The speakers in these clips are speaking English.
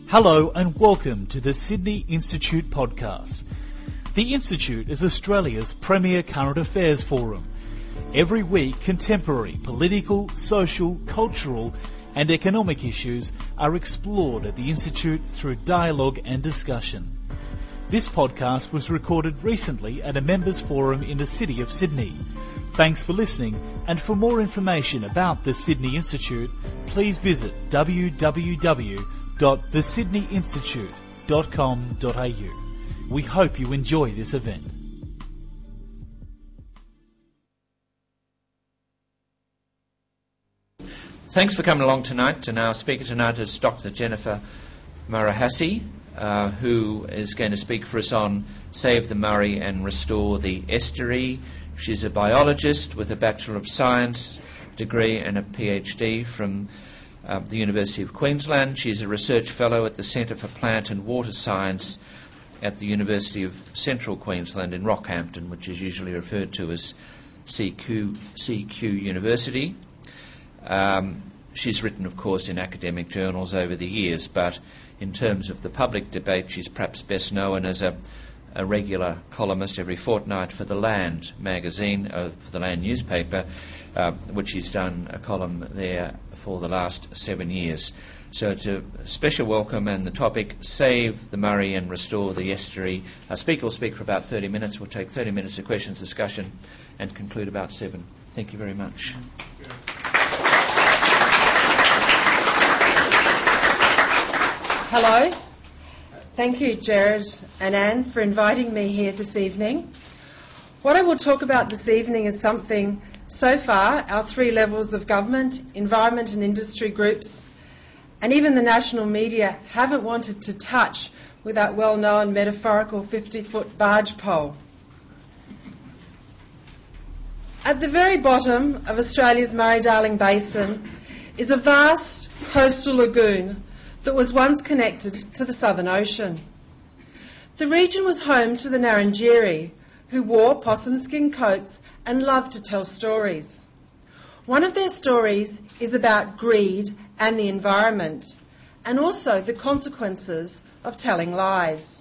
Hello and welcome to the Sydney Institute podcast. The Institute is Australia's premier current affairs forum. Every week, contemporary political, social, cultural and economic issues are explored at the Institute through dialogue and discussion. This podcast was recorded recently at a members' forum in the city of Sydney. Thanks for listening, and for more information about the Sydney Institute, please visit www.thesydneyinstitute.com.au. We hope you enjoy this event. Thanks for coming along tonight, and our speaker tonight is Dr. Jennifer Marahasi, who is going to speak for us on Save the Murray and Restore the Estuary. She's a biologist with a Bachelor of Science degree and a PhD from the University of Queensland. She's a research fellow at the Centre for Plant and Water Science at the University of Central Queensland in Rockhampton, which is usually referred to as CQ University. She's written, of course, in academic journals over the years, but in terms of the public debate, she's perhaps best known as a regular columnist every fortnight for The Land magazine, for The Land newspaper, which she's done a column there for the last 7 years. So it's a special welcome, and the topic, Save the Murray and Restore the Estuary. Our speaker will speak for about 30 minutes. We'll take 30 minutes of questions, discussion, and conclude about 7. Thank you very much. Hello. Thank you, Jared and Anne, for inviting me here this evening. What I will talk about this evening is something so far our 3 levels of government, environment and industry groups, and even the national media haven't wanted to touch with that well-known metaphorical 50-foot barge pole. At the very bottom of Australia's Murray-Darling Basin is a vast coastal lagoon that was once connected to the Southern Ocean. The region was home to the Ngarrindjeri, who wore possum skin coats and loved to tell stories. One of their stories is about greed and the environment, and also the consequences of telling lies.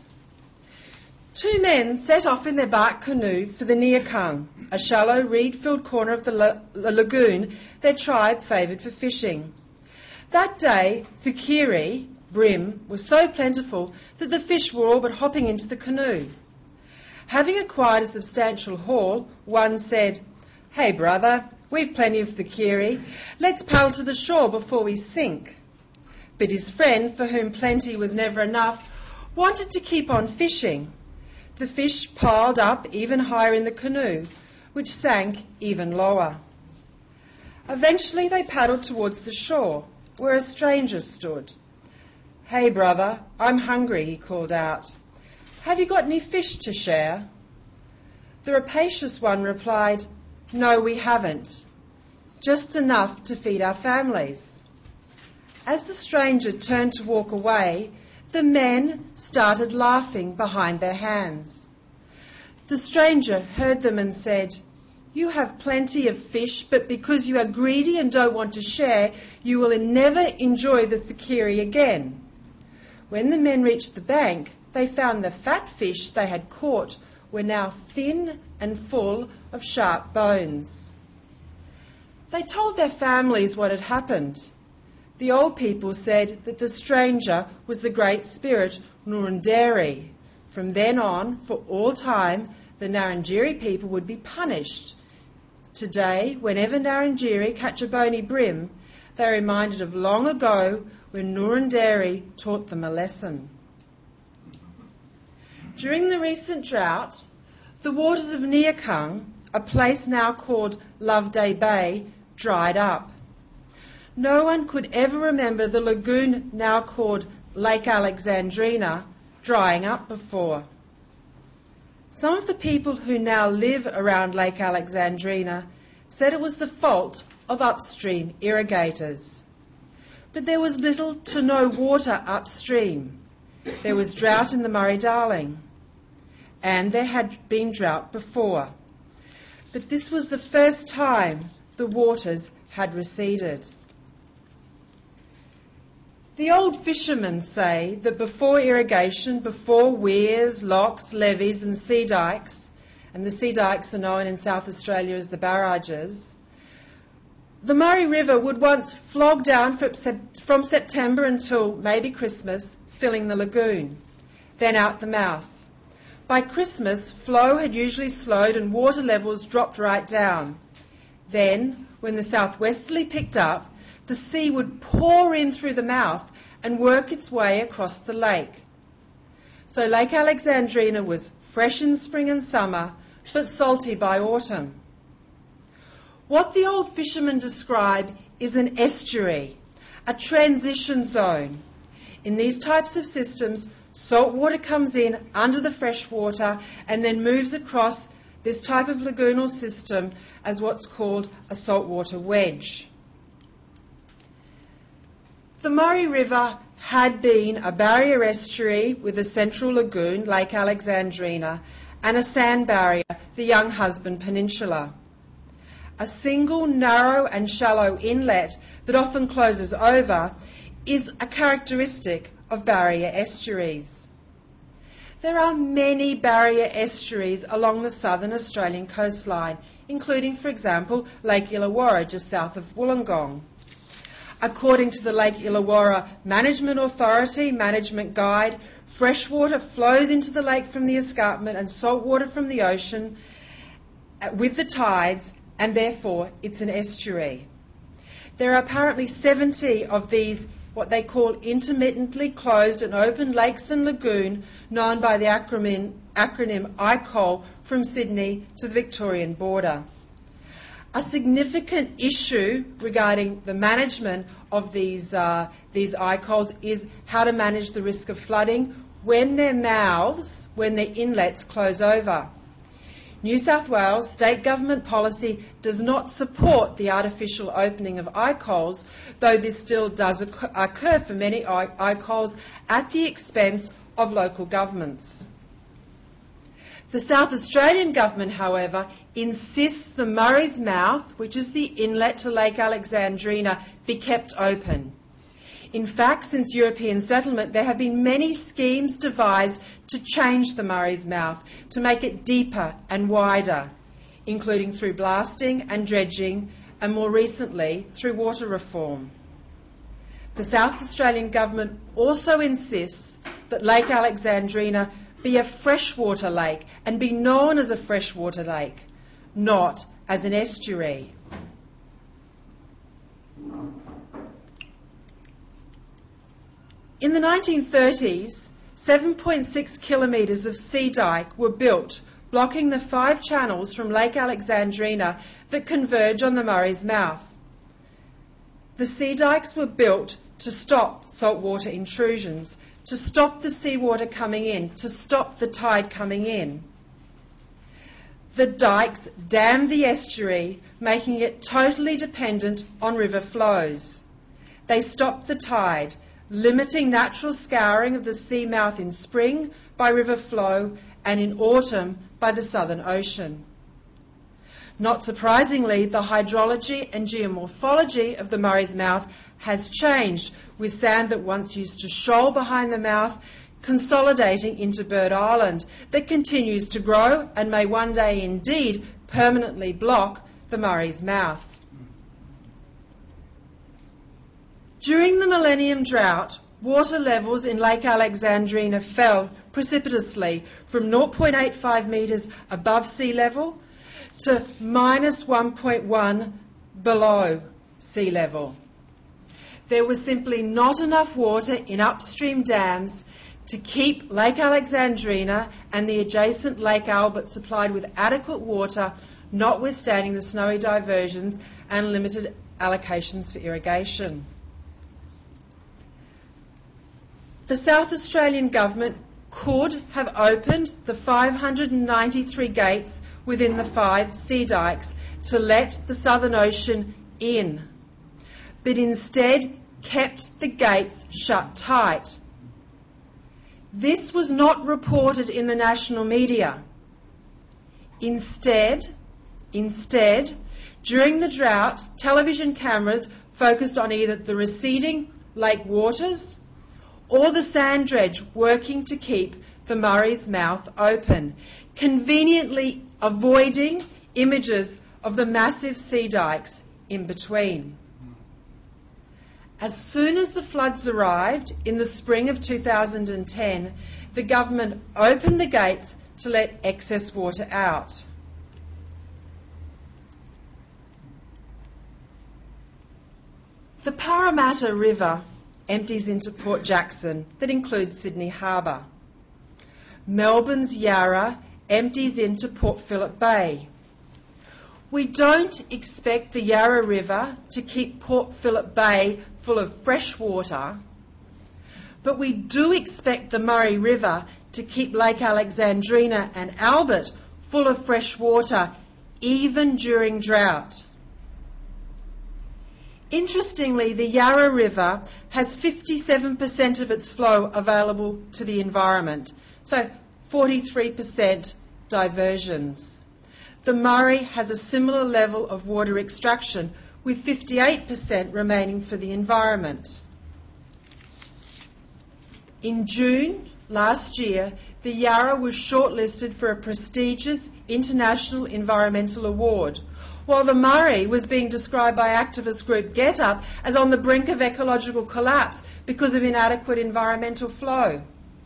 2 men set off in their bark canoe for the Neakung, a shallow reed-filled corner of the lagoon their tribe favoured for fishing. That day, thukiri, bream, was so plentiful that the fish were all but hopping into the canoe. Having acquired a substantial haul, one said, "Hey brother, we've plenty of thukiri. Let's paddle to the shore before we sink." But his friend, for whom plenty was never enough, wanted to keep on fishing. The fish piled up even higher in the canoe, which sank even lower. Eventually they paddled towards the shore, where a stranger stood. "Hey brother, I'm hungry," he called out. "Have you got any fish to share?" The rapacious one replied, "No, we haven't. Just enough to feed our families." As the stranger turned to walk away, the men started laughing behind their hands. The stranger heard them and said, "You have plenty of fish, but because you are greedy and don't want to share, you will never enjoy the thukiri again." When the men reached the bank, they found the fat fish they had caught were now thin and full of sharp bones. They told their families what had happened. The old people said that the stranger was the great spirit Nurunderi. From then on, for all time, the Ngarrindjeri people would be punished. Today, whenever Ngarrindjeri catch a bony bream, they are reminded of long ago when Nurunderi taught them a lesson. During the recent drought, the waters of Neakung, a place now called Loveday Bay, dried up. No one could ever remember the lagoon now called Lake Alexandrina drying up before. Some of the people who now live around Lake Alexandrina said it was the fault of upstream irrigators. But there was little to no water upstream. There was drought in the Murray-Darling, and there had been drought before. But this was the first time the waters had receded. The old fishermen say that before irrigation, before weirs, locks, levees and sea dikes, and the sea dikes are known in South Australia as the barrages, the Murray River would once flog down from September until maybe Christmas, filling the lagoon, then out the mouth. By Christmas, flow had usually slowed and water levels dropped right down. Then, when the southwesterly picked up, the sea would pour in through the mouth and work its way across the lake. So Lake Alexandrina was fresh in spring and summer, but salty by autumn. What the old fishermen describe is an estuary, a transition zone. In these types of systems, salt water comes in under the fresh water and then moves across this type of lagoonal system as what's called a saltwater wedge. The Murray River had been a barrier estuary with a central lagoon, Lake Alexandrina, and a sand barrier, the Young Husband Peninsula. A single narrow and shallow inlet that often closes over is a characteristic of barrier estuaries. There are many barrier estuaries along the southern Australian coastline, including, for example, Lake Illawarra just south of Wollongong. According to the Lake Illawarra Management Authority Management Guide, fresh water flows into the lake from the escarpment and salt water from the ocean with the tides, and therefore it's an estuary. There are apparently 70 of these what they call intermittently closed and open lakes and lagoon, known by the acronym ICOL, from Sydney to the Victorian border. A significant issue regarding the management of these ICOLs is how to manage the risk of flooding when their mouths, when their inlets close over. New South Wales state government policy does not support the artificial opening of ICOLs, though this still does occur for many ICOLs at the expense of local governments. The South Australian government, however, insists the Murray's Mouth, which is the inlet to Lake Alexandrina, be kept open. In fact, since European settlement, there have been many schemes devised to change the Murray's Mouth, to make it deeper and wider, including through blasting and dredging, and more recently, through water reform. The South Australian government also insists that Lake Alexandrina be a freshwater lake and be known as a freshwater lake, not as an estuary. In the 1930s, 7.6 kilometres of sea dike were built, blocking the 5 channels from Lake Alexandrina that converge on the Murray's Mouth. The sea dikes were built to stop saltwater intrusions, to stop the seawater coming in, to stop the tide coming in. The dikes dammed the estuary, making it totally dependent on river flows. They stopped the tide, limiting natural scouring of the sea mouth in spring by river flow and in autumn by the Southern Ocean. Not surprisingly, the hydrology and geomorphology of the Murray's Mouth has changed, with sand that once used to shoal behind the mouth consolidating into Bird Island that continues to grow and may one day indeed permanently block the Murray's Mouth. During the Millennium Drought, water levels in Lake Alexandrina fell precipitously from 0.85 metres above sea level to minus 1.1 below sea level. There was simply not enough water in upstream dams to keep Lake Alexandrina and the adjacent Lake Albert supplied with adequate water, notwithstanding the snowy diversions and limited allocations for irrigation. The South Australian government could have opened the 593 gates within the 5 sea dikes to let the Southern Ocean in, but instead kept the gates shut tight. This was not reported in the national media. Instead, during the drought, television cameras focused on either the receding lake waters, or the sand dredge working to keep the Murray's mouth open, conveniently avoiding images of the massive sea dikes in between. As soon as the floods arrived in the spring of 2010, the government opened the gates to let excess water out. The Parramatta River empties into Port Jackson, that includes Sydney Harbour. Melbourne's Yarra empties into Port Phillip Bay. We don't expect the Yarra River to keep Port Phillip Bay full of fresh water, but we do expect the Murray River to keep Lake Alexandrina and Albert full of fresh water, even during drought. Interestingly, the Yarra River has 57% of its flow available to the environment, so 43% diversions. The Murray has a similar level of water extraction, with 58% remaining for the environment. In June last year, the Yarra was shortlisted for a prestigious international environmental award, while the Murray was being described by activist group GetUp as on the brink of ecological collapse because of inadequate environmental flow.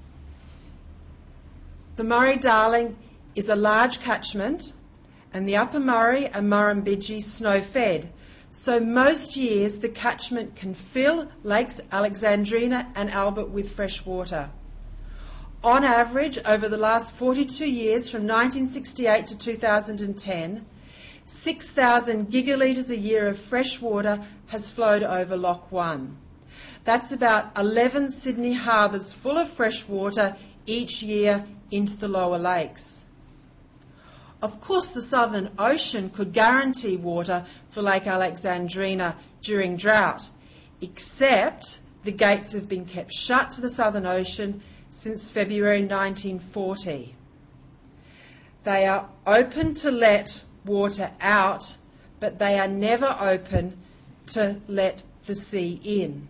The Murray-Darling is a large catchment, and the Upper Murray and Murrumbidgee snow-fed, so most years the catchment can fill Lakes Alexandrina and Albert with fresh water. On average, over the last 42 years, from 1968 to 2010, 6,000 gigalitres a year of fresh water has flowed over Loch 1. That's about 11 Sydney harbours full of fresh water each year into the lower lakes. Of course, the Southern Ocean could guarantee water for Lake Alexandrina during drought, except the gates have been kept shut to the Southern Ocean since February 1940. They are open to let water out, but they are never open to let the sea in.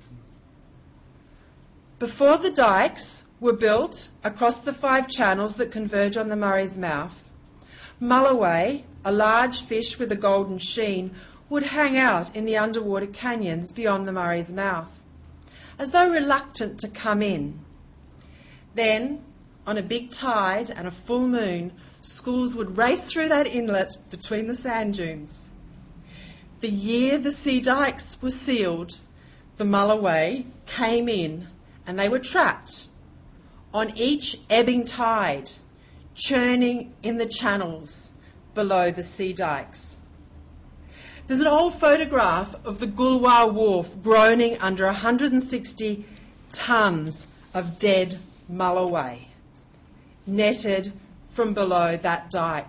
Before the dikes were built across the 5 channels that converge on the Murray's mouth, mulloway, a large fish with a golden sheen, would hang out in the underwater canyons beyond the Murray's mouth, as though reluctant to come in. Then, on a big tide and a full moon, schools would race through that inlet between the sand dunes. The year the sea dikes were sealed, the mulloway came in and they were trapped on each ebbing tide, churning in the channels below the sea dikes. There's an old photograph of the Goolwa Wharf groaning under 160 tonnes of dead mulloway, netted from below that dike.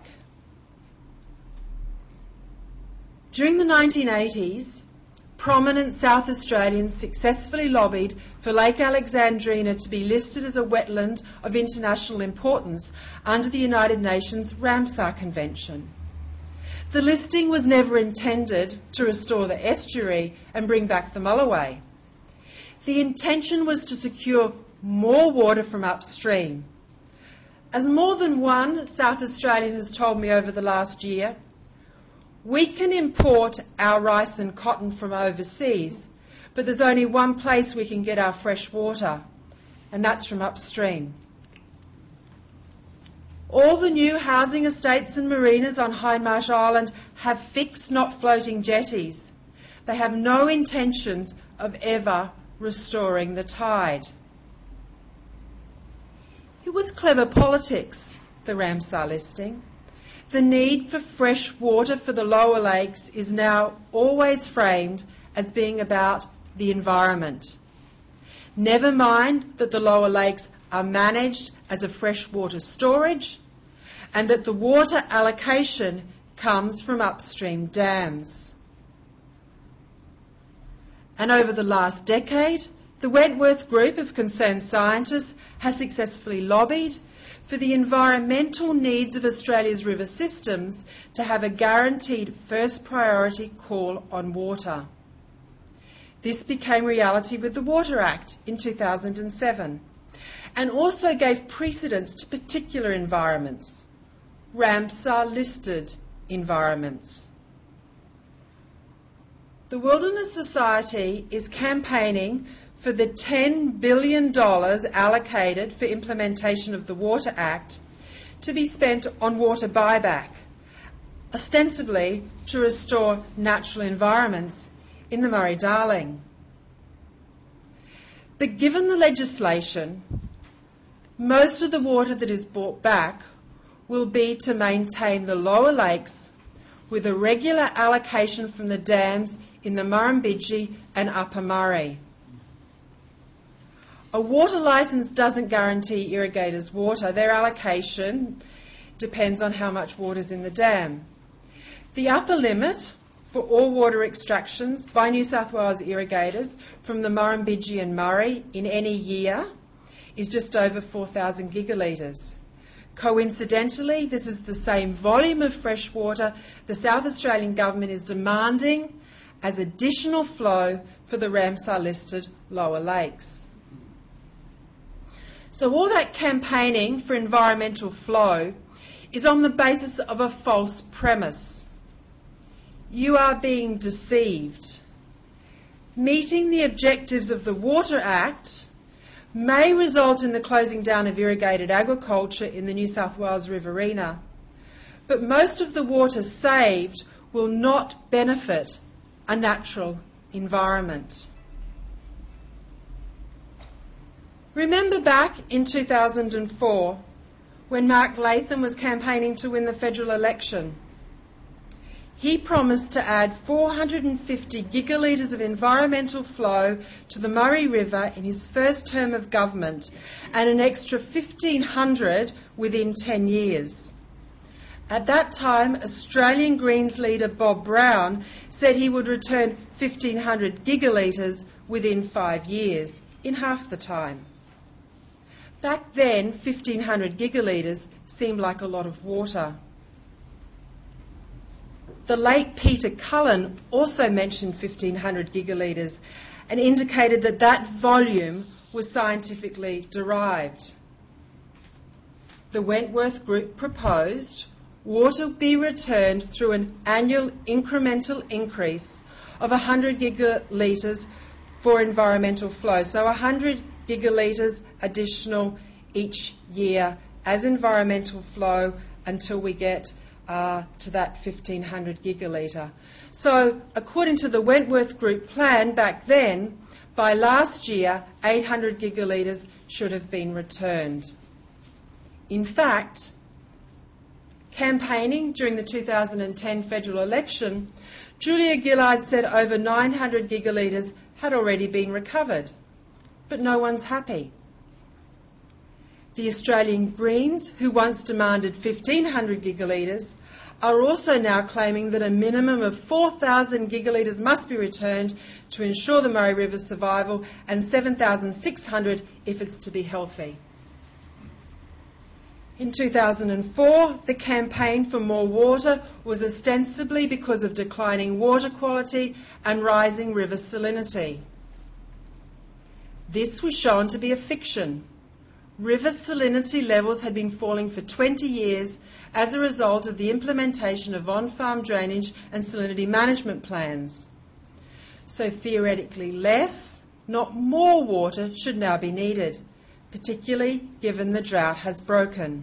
During the 1980s, prominent South Australians successfully lobbied for Lake Alexandrina to be listed as a wetland of international importance under the United Nations Ramsar Convention. The listing was never intended to restore the estuary and bring back the mulloway. The intention was to secure more water from upstream. As more than one South Australian has told me over the last year, we can import our rice and cotton from overseas, but there's only one place we can get our fresh water, and that's from upstream. All the new housing estates and marinas on Hindmarsh Island have fixed, not floating jetties. They have no intentions of ever restoring the tide. It was clever politics, the Ramsar listing. The need for fresh water for the lower lakes is now always framed as being about the environment. Never mind that the lower lakes are managed as a freshwater storage and that the water allocation comes from upstream dams. And over the last decade, the Wentworth Group of concerned scientists has successfully lobbied for the environmental needs of Australia's river systems to have a guaranteed first priority call on water. This became reality with the Water Act in 2007 and also gave precedence to particular environments, Ramsar-listed environments. The Wilderness Society is campaigning for the $10 billion allocated for implementation of the Water Act to be spent on water buyback, ostensibly to restore natural environments in the Murray-Darling. But given the legislation, most of the water that is brought back will be to maintain the lower lakes with a regular allocation from the dams in the Murrumbidgee and Upper Murray. A water licence doesn't guarantee irrigators water. Their allocation depends on how much water is in the dam. The upper limit for all water extractions by New South Wales irrigators from the Murrumbidgee and Murray in any year is just over 4,000 gigalitres. Coincidentally, this is the same volume of fresh water the South Australian Government is demanding as additional flow for the Ramsar-listed lower lakes. So all that campaigning for environmental flow is on the basis of a false premise. You are being deceived. Meeting the objectives of the Water Act may result in the closing down of irrigated agriculture in the New South Wales Riverina, but most of the water saved will not benefit a natural environment. Remember back in 2004 when Mark Latham was campaigning to win the federal election? He promised to add 450 gigalitres of environmental flow to the Murray River in his first term of government and an extra 1,500 within 10 years. At that time, Australian Greens leader Bob Brown said he would return 1,500 gigalitres within 5 years, in half the time. Back then, 1,500 gigalitres seemed like a lot of water. The late Peter Cullen also mentioned 1,500 gigalitres and indicated that that volume was scientifically derived. The Wentworth Group proposed water be returned through an annual incremental increase of 100 gigalitres for environmental flow, so 100 gigalitres additional each year as environmental flow until we get to that 1,500 gigalitre. So according to the Wentworth Group plan back then, by last year 800 gigalitres should have been returned. In fact, campaigning during the 2010 federal election, Julia Gillard said over 900 gigalitres had already been recovered, but no one's happy. The Australian Greens, who once demanded 1,500 gigalitres, are also now claiming that a minimum of 4,000 gigalitres must be returned to ensure the Murray River's survival and 7,600 if it's to be healthy. In 2004, the campaign for more water was ostensibly because of declining water quality and rising river salinity. This was shown to be a fiction. River salinity levels had been falling for 20 years as a result of the implementation of on-farm drainage and salinity management plans. So theoretically less, not more water should now be needed, particularly given the drought has broken.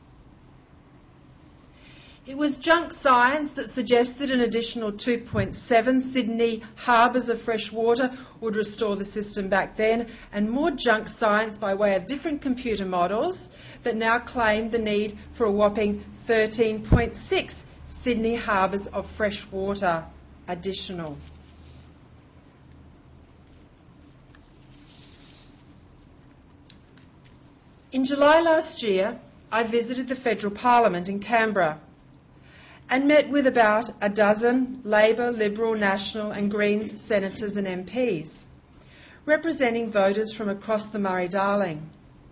It was junk science that suggested an additional 2.7 Sydney harbours of fresh water would restore the system back then, and more junk science by way of different computer models that now claim the need for a whopping 13.6 Sydney harbours of fresh water additional. In July last year, I visited the Federal Parliament in Canberra and met with about a dozen Labor, Liberal, National and Greens senators and MPs, representing voters from across the Murray-Darling.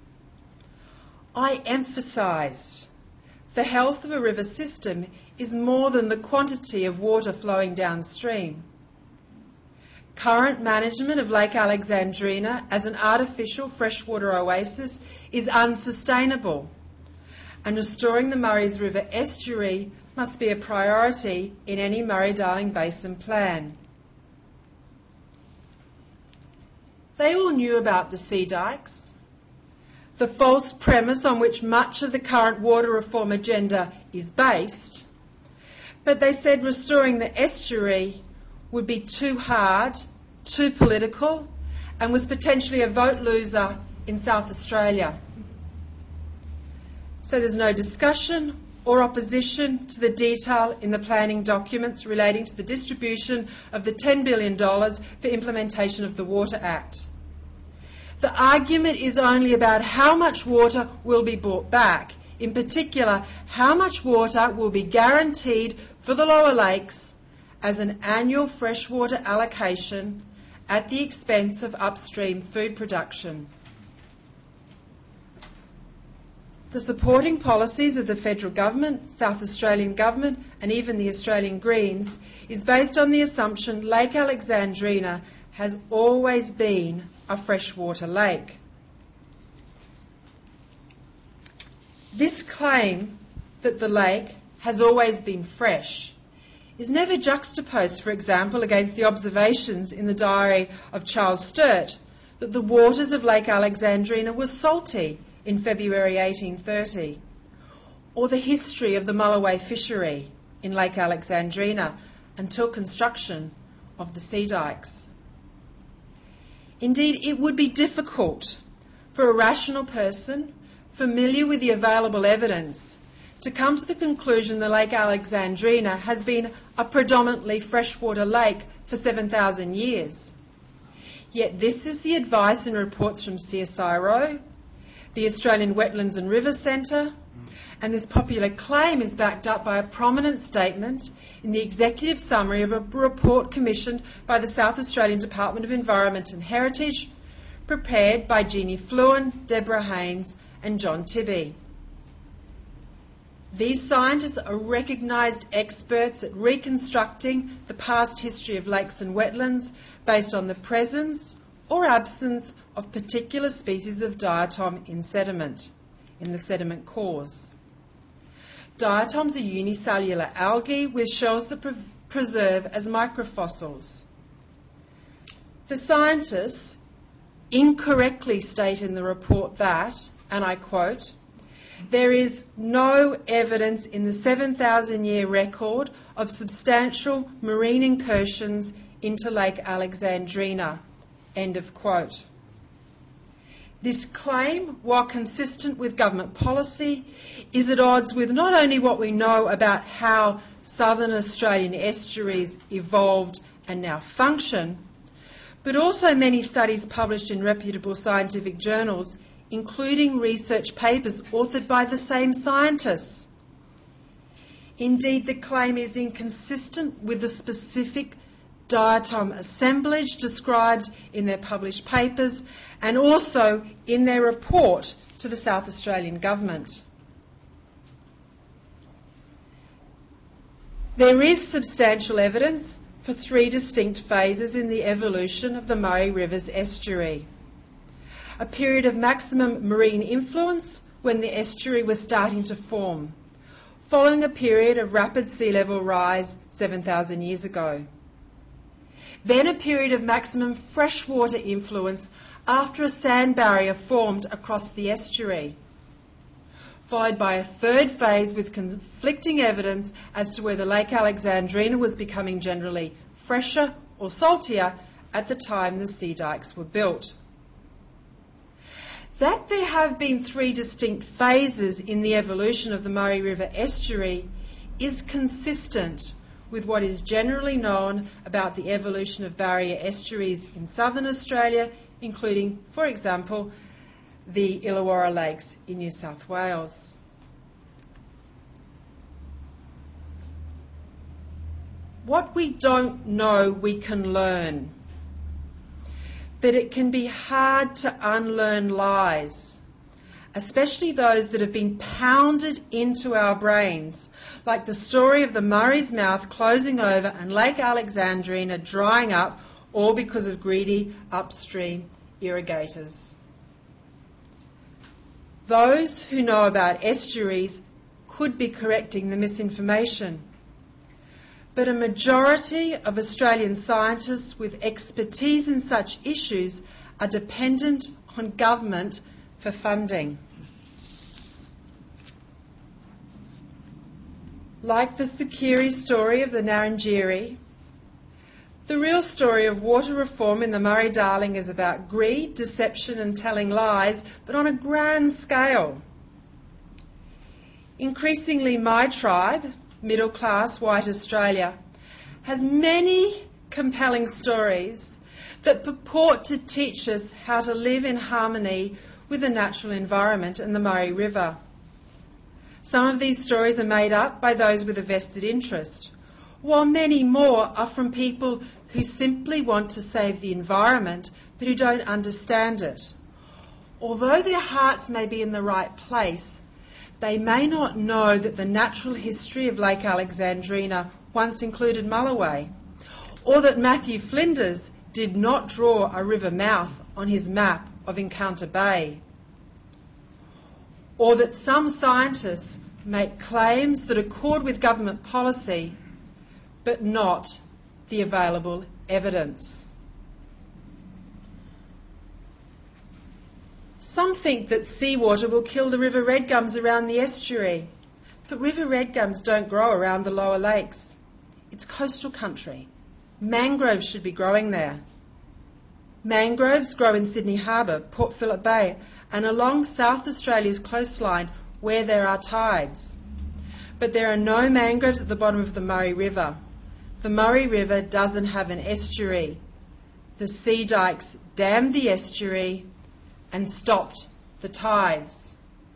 I emphasised the health of a river system is more than the quantity of water flowing downstream. current management of Lake Alexandrina as an artificial freshwater oasis is unsustainable, and restoring the Murray's River estuary must be a priority in any Murray-Darling Basin plan. They all knew about the sea dikes, the false premise on which much of the current water reform agenda is based, but they said restoring the estuary would be too hard, too political, and was potentially a vote loser in South Australia. So there's no discussion or opposition to the detail in the planning documents relating to the distribution of the $10 billion for implementation of the Water Act. The argument is only about how much water will be brought back, in particular, how much water will be guaranteed for the lower lakes as an annual freshwater allocation at the expense of upstream food production. The supporting policies of the federal government, South Australian government and even the Australian Greens is based on the assumption Lake Alexandrina has always been a freshwater lake. This claim that the lake has always been fresh is never juxtaposed, for example, against the observations in the diary of Charles Sturt that the waters of Lake Alexandrina were salty in February 1830, or the history of the Mulloway fishery in Lake Alexandrina until construction of the sea dikes. Indeed, it would be difficult for a rational person familiar with the available evidence to come to the conclusion that Lake Alexandrina has been a predominantly freshwater lake for 7,000 years. Yet this is the advice in reports from CSIRO, the Australian Wetlands and Rivers Centre, and this popular claim is backed up by a prominent statement in the executive summary of a report commissioned by the South Australian Department of Environment and Heritage, prepared by Jeannie Fluhan, Deborah Haynes and John Tibby. These scientists are recognised experts at reconstructing the past history of lakes and wetlands based on the presence or absence of particular species of diatom in sediment, in the sediment cores. Diatoms are unicellular algae with shells that preserve as microfossils. The scientists incorrectly state in the report that, and I quote, "There is no evidence in the 7,000-year record of substantial marine incursions into Lake Alexandrina." End of quote. This claim, while consistent with government policy, is at odds with not only what we know about how southern Australian estuaries evolved and now function, but also many studies published in reputable scientific journals, including research papers authored by the same scientists. Indeed, the claim is inconsistent with the specific diatom assemblage described in their published papers and also in their report to the South Australian Government. There is substantial evidence for three distinct phases in the evolution of the Murray River's estuary. A period of maximum marine influence when the estuary was starting to form, following a period of rapid sea level rise 7,000 years ago. Then a period of maximum freshwater influence after a sand barrier formed across the estuary, followed by a third phase with conflicting evidence as to whether Lake Alexandrina was becoming generally fresher or saltier at the time the sea dikes were built. That there have been three distinct phases in the evolution of the Murray River estuary is consistent with what is generally known about the evolution of barrier estuaries in southern Australia, including, for example, the Illawarra Lakes in New South Wales. What we don't know, we can learn. But it can be hard to unlearn lies, especially those that have been pounded into our brains, like the story of the Murray's mouth closing over and Lake Alexandrina drying up or because of greedy upstream irrigators. Those who know about estuaries could be correcting the misinformation, but a majority of Australian scientists with expertise in such issues are dependent on government for funding. Like the Thukiri story of the Ngarrindjeri, the real story of water reform in the Murray-Darling is about greed, deception and telling lies, but on a grand scale. Increasingly, my tribe, middle-class white Australia, has many compelling stories that purport to teach us how to live in harmony with the natural environment and the Murray River. Some of these stories are made up by those with a vested interest, while many more are from people who simply want to save the environment but who don't understand it. Although their hearts may be in the right place, they may not know that the natural history of Lake Alexandrina once included Mulloway, or that Matthew Flinders did not draw a river mouth on his map of Encounter Bay, or that some scientists make claims that accord with government policy but not the available evidence. Some think that seawater will kill the river red gums around the estuary, but river red gums don't grow around the lower lakes. It's coastal country. Mangroves should be growing there. Mangroves grow in Sydney Harbour, Port Phillip Bay, and along South Australia's coastline where there are tides. But there are no mangroves at the bottom of the Murray River. The Murray River doesn't have an estuary. The sea dikes dammed the estuary and stopped the tides.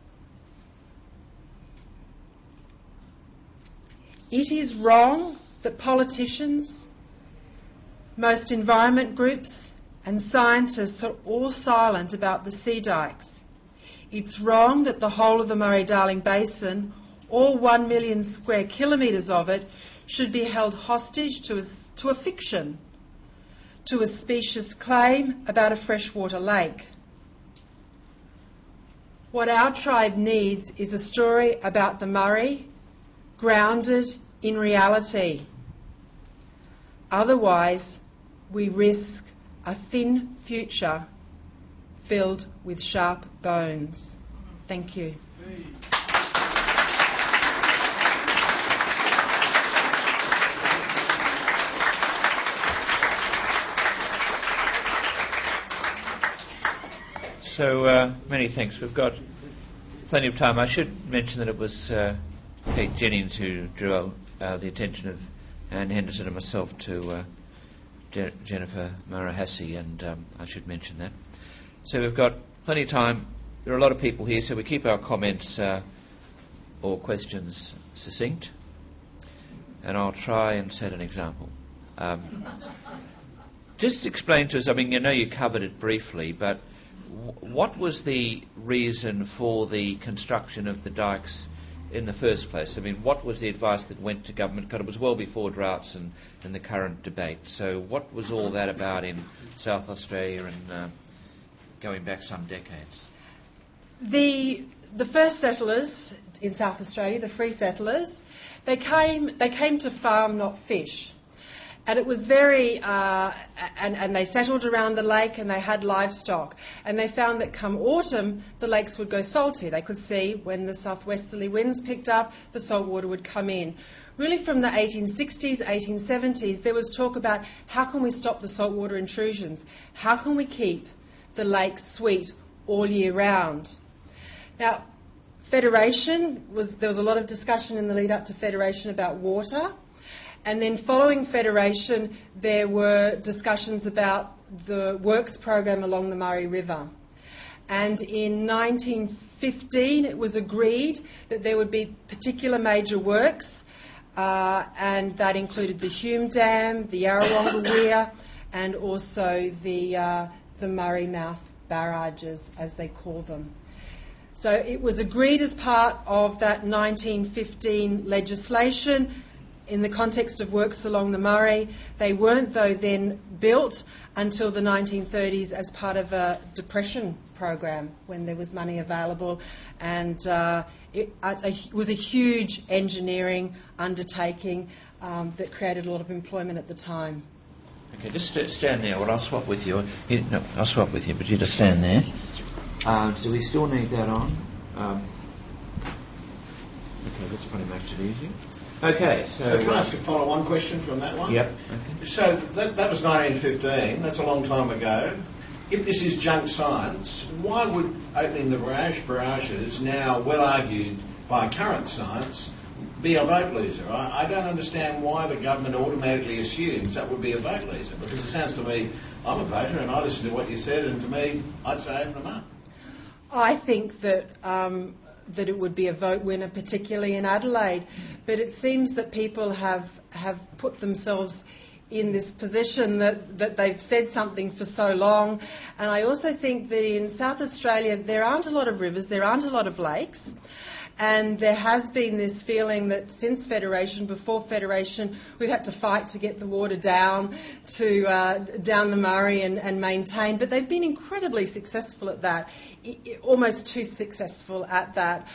It is wrong that politicians, most environment groups and scientists are all silent about the sea dikes. It's wrong that the whole of the Murray-Darling Basin, all 1 million square kilometres of it, should be held hostage to a fiction, to a specious claim about a freshwater lake. What our tribe needs is a story about the Murray, grounded in reality. Otherwise, we risk a thin future filled with sharp bones. Thank you. So many thanks. We've got plenty of time. I should mention that it was Kate Jennings who drew the attention of Anne Henderson and myself to Jennifer Marahasi, and I should mention that. So we've got plenty of time. There are a lot of people here, so we keep our comments or questions succinct, and I'll try and set an example. Just explain to us, I mean, you know you covered it briefly, but what was the reason for the construction of the dikes in the first place? I mean, what was the advice that went to government? Because it was well before droughts and the current debate. So what was all that about in South Australia and going back some decades? The first settlers in South Australia, the free settlers, they came to farm, not fish. And it was very, and they settled around the lake and they had livestock. And they found that come autumn, the lakes would go salty. They could see when the southwesterly winds picked up, the salt water would come in. Really from the 1860s, 1870s, there was talk about how can we stop the saltwater intrusions? How can we keep the lakes sweet all year round? Now, Federation, there was a lot of discussion in the lead up to Federation about water. And then following Federation, there were discussions about the works program along the Murray River. And in 1915, it was agreed that there would be particular major works, and that included the Hume Dam, the Yarrawonga Weir, and also the Murray Mouth barrages, as they call them. So it was agreed as part of that 1915 legislation in the context of works along the Murray. They weren't, though, then built until the 1930s as part of a depression program when there was money available, and it was a huge engineering undertaking that created a lot of employment at the time. Okay, just stand there. Well, I'll swap with you. No, I'll swap with you, but you just stand there. Do we still need that on? Okay, let's probably make it easy. Okay, so can I ask a follow-on question from that one? Yep. Okay. So that was 1915. That's a long time ago. If this is junk science, why would opening the barrages, now well argued by current science, be a vote loser? I don't understand why the government automatically assumes that would be a vote loser, because it sounds to me, I'm a voter and I listen to what you said, and to me, I'd say open them up. I think that that it would be a vote winner, particularly in Adelaide. But it seems that people have put themselves in this position that they've said something for so long. And I also think that in South Australia there aren't a lot of rivers, there aren't a lot of lakes. And there has been this feeling that since Federation, before Federation, we've had to fight to get the water down the Murray and maintain. But they've been incredibly successful at that, almost too successful at that.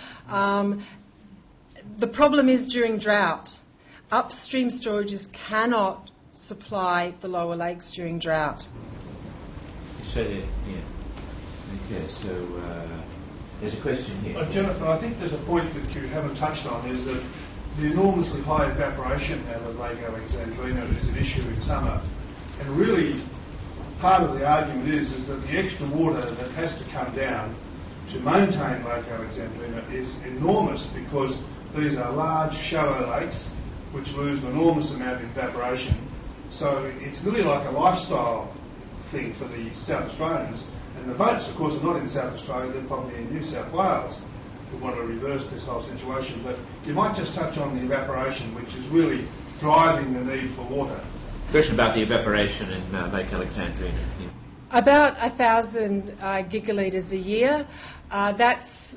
The problem is during drought. Upstream storages cannot supply the lower lakes during drought. So, yeah. Okay, so... there's a question here. Jennifer, I think there's a point that you haven't touched on, is that the enormously high evaporation out of Lake Alexandrina is an issue in summer. And really, part of the argument is that the extra water that has to come down to maintain Lake Alexandrina is enormous, because these are large, shallow lakes which lose an enormous amount of evaporation. So it's really like a lifestyle thing for the South Australians. And the votes, of course, are not in South Australia, they're probably in New South Wales, who want to reverse this whole situation. But you might just touch on the evaporation, which is really driving the need for water. Question about the evaporation in Lake Alexandrina. Yeah. About 1,000 gigalitres a year. That's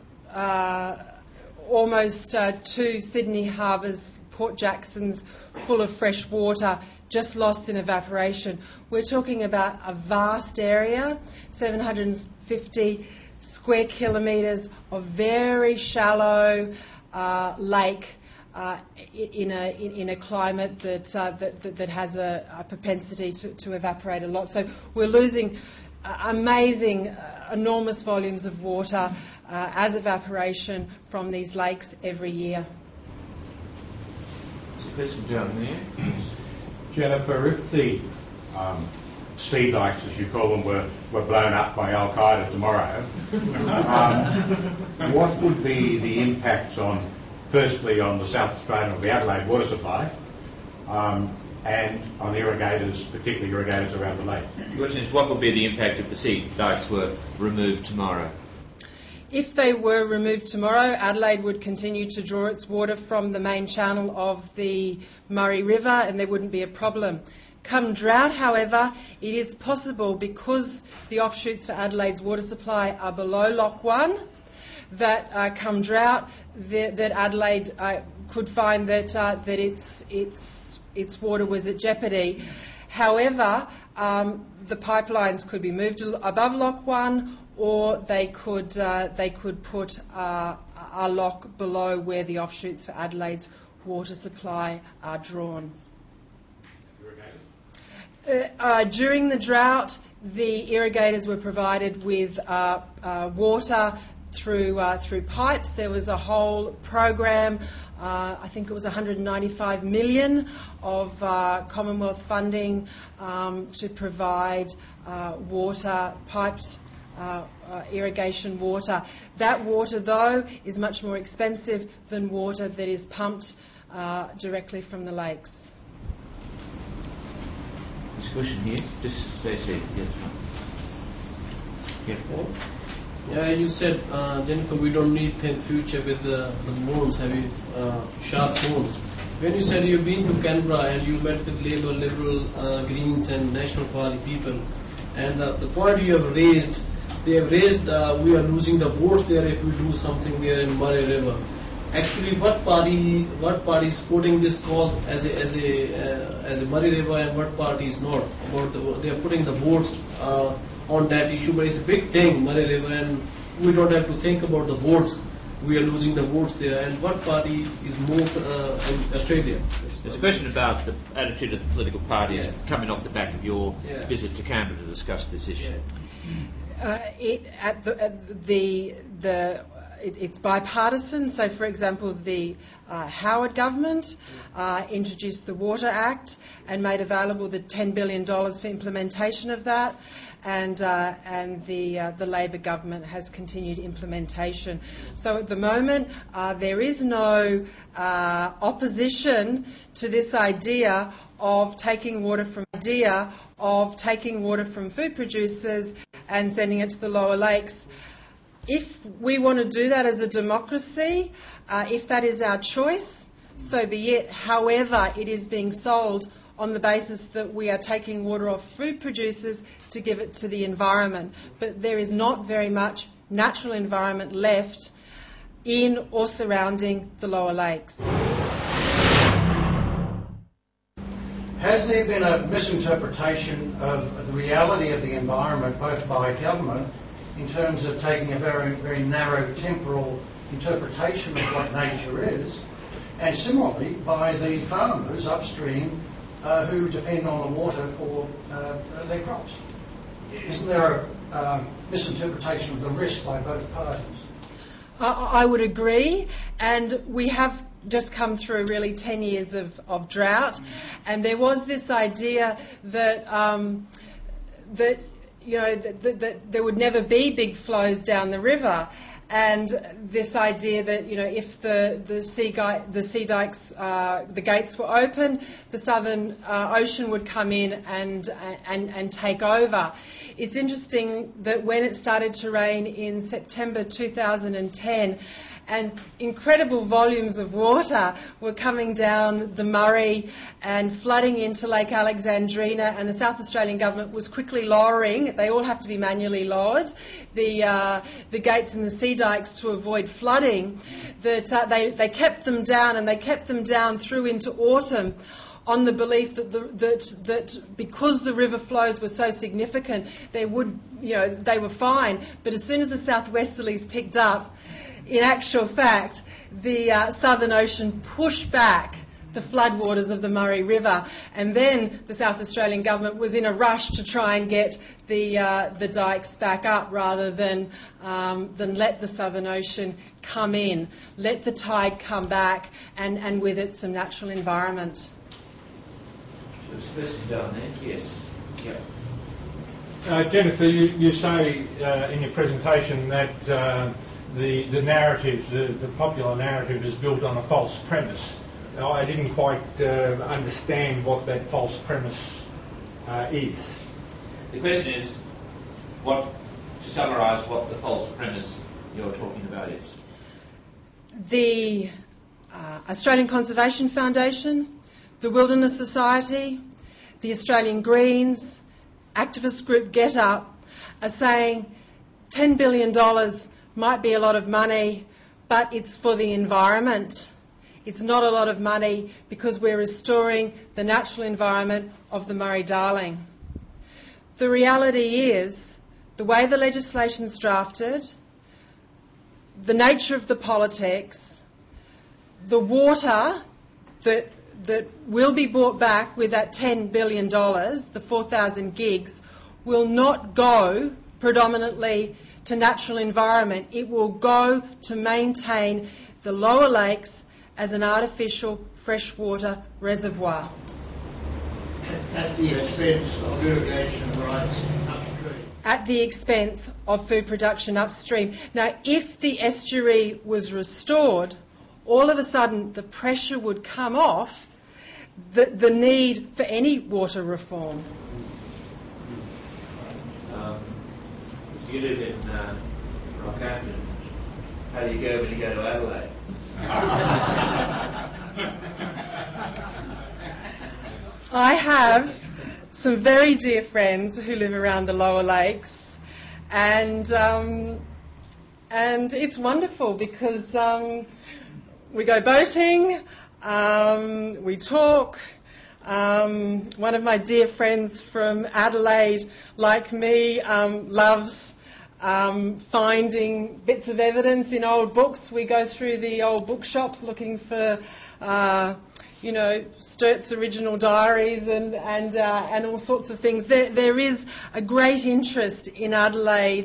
almost 2 Sydney harbours, Port Jackson's, full of fresh water, just lost in evaporation. We're talking about a vast area, 750 square kilometres of very shallow lake in a climate that has a propensity to evaporate a lot. So we're losing amazing, enormous volumes of water as evaporation from these lakes every year. There's a question down there. Jennifer, if the sea dikes, as you call them, were blown up by Al Qaeda tomorrow, what would be the impacts firstly on the South Australian or the Adelaide water supply, and on irrigators, particularly irrigators around the lake? The question is, what would be the impact if the sea dikes were removed tomorrow? If they were removed tomorrow, Adelaide would continue to draw its water from the main channel of the Murray River, and there wouldn't be a problem. Come drought, however, it is possible, because the offshoots for Adelaide's water supply are below Lock 1, that come drought, that Adelaide could find that its water was at jeopardy. However, the pipelines could be moved above Lock 1, or they could put a lock below where the offshoots for Adelaide's water supply are drawn. During the drought, the irrigators were provided with water through pipes. There was a whole program. I think it was 195 million of Commonwealth funding to provide water, piped irrigation water. That water, though, is much more expensive than water that is pumped directly from the lakes. There's a question here. Just stay safe. Yes, ma'am. Yeah, Paul? Yeah, you said, Jennifer, we don't need think future with the moons, heavy, sharp moons. When you said you've been to Canberra and you met with Labour, Liberal, Greens and National Party people, and the point you have raised, they have raised we are losing the votes there if we do something there in Murray River. actually what party is supporting this cause as a Murray River, and what party is not? They are putting the votes on that issue, but it's a big thing, Murray River, and we don't have to think about the votes. We are losing the votes there, and what party is more in Australia? There's a question about the attitude of the political parties coming off the back of your visit to Canberra to discuss this issue. It's bipartisan. So, for example, the Howard government introduced the Water Act and made available the $10 billion for implementation of that. And the Labor government has continued implementation. So at the moment, there is no opposition to this idea of taking water from food producers and sending it to the lower lakes. If we want to do that as a democracy, if that is our choice, so be it. However, it is being sold on the basis that we are taking water off food producers to give it to the environment. But there is not very much natural environment left in or surrounding the lower lakes. Has there been a misinterpretation of the reality of the environment, both by government, in terms of taking a very, very narrow temporal interpretation of what nature is, and similarly by the farmers upstream who depend on the water for their crops? Isn't there a misinterpretation of the risk by both parties? I would agree, and we have just come through really 10 years of drought, and there was this idea that that there would never be big flows down the river, and this idea that if the sea dikes, the gates were open, the Southern Ocean would come in and take over. It's interesting that when it started to rain in September 2010, and incredible volumes of water were coming down the Murray and flooding into Lake Alexandrina, and the South Australian government was quickly lowering, they all have to be manually lowered, the gates and the sea dikes to avoid flooding, that they kept them down, and they kept them down through into autumn, on the belief that because the river flows were so significant, they were fine. But as soon as the southwesterlies picked up, in actual fact, the Southern Ocean pushed back the floodwaters of the Murray River, and then the South Australian government was in a rush to try and get the dikes back up, rather than let the Southern Ocean come in, let the tide come back, and with it some natural environment. There's a person down there. Yes. Yeah. Jennifer, you say in your presentation that the narrative, the popular narrative, is built on a false premise. I didn't quite understand what that false premise is. The question is, to summarise what the false premise you're talking about is. The Australian Conservation Foundation, the Wilderness Society, the Australian Greens, activist group Get Up are saying $10 billion might be a lot of money, but it's for the environment. It's not a lot of money because we're restoring the natural environment of the Murray-Darling. The reality is, the way the legislation's drafted, the nature of the politics, the water that will be brought back with that $10 billion, the 4,000 gigs, will not go predominantly to natural environment. It will go to maintain the lower lakes as an artificial freshwater reservoir. At the expense of irrigation rights upstream. At the expense of food production upstream. Now, if the estuary was restored, all of a sudden the pressure would come off the need for any water reform. You live in Rockhampton. How do you go when you go to Adelaide? I have some very dear friends who live around the lower lakes, and it's wonderful because We go boating, we talk. One of my dear friends from Adelaide, like me, loves finding bits of evidence in old books. We go through the old bookshops looking for, Sturt's original diaries and all sorts of things. There is a great interest in Adelaide.